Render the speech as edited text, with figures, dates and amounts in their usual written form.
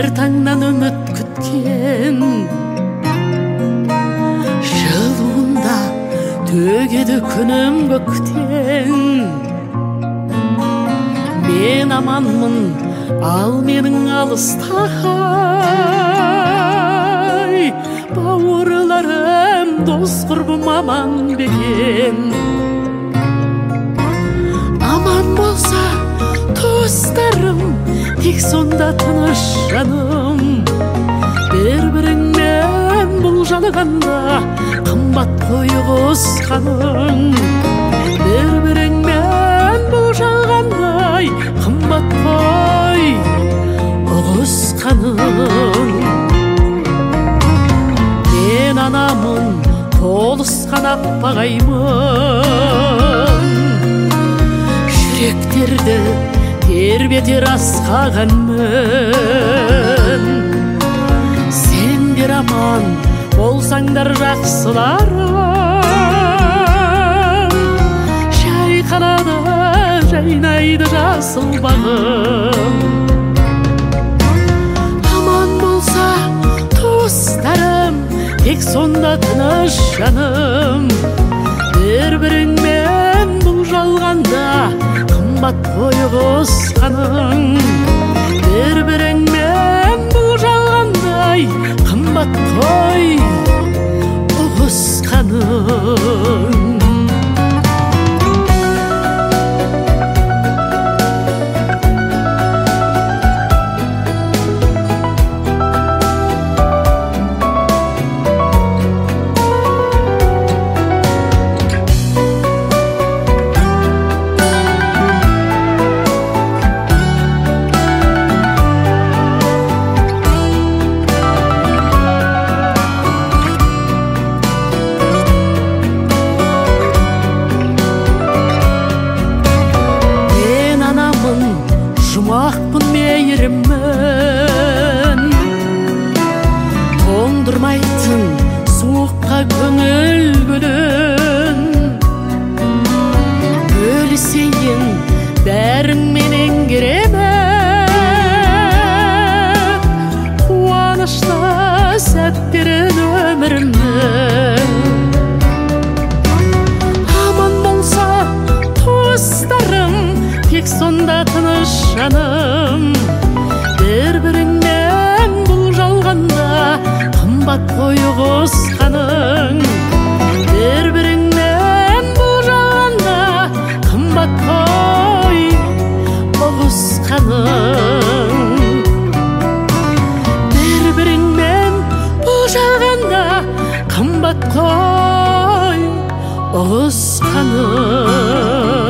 әр таңнан үміт күткен, жылуында төгеді күнім көктен. Мен аманмын, ал менің алыстағай, бауырларым, дос құрбым аман бекен. Аман болса туыстарым, тек сонда тыныш жаным. Бір-біріңмен бұл жалғанда қымбат қой ұғысқаның. Бір-біріңмен бұл жалғандай қымбат қой ұғысқаның. Мен анамын, толысқан аппағаймын, жүректерді тербетер асқағанмын. Сендер аман болсаңдар жақсыларым, шайқалады жайнайды жасыл бағым. Аман болса туыстарым, тек сонда тыныш жаным. Бір-біріңмен бұл жалғанда қымбат қой ұғысқаның. Бір-біріңмен бұл жалғандай қымбат қой ұғысқаның. Жұмақпын, мейірімін, тоңдырмайтын суыққа көңіл бөлін. Бөлісейін бәріңменен керемет, қуанышты сәттерін өмірімнің. Аман болса туыстарым, тек сонда тыныш жаным. Бір-біріңмен бұл жалғанда қымбат қой ұғысқаның. Бір-біріңмен бұл жалғанда қымбат қой ұғысқаның. Бір-біріңмен бұл жалғанда қымбат қой ұғысқаның.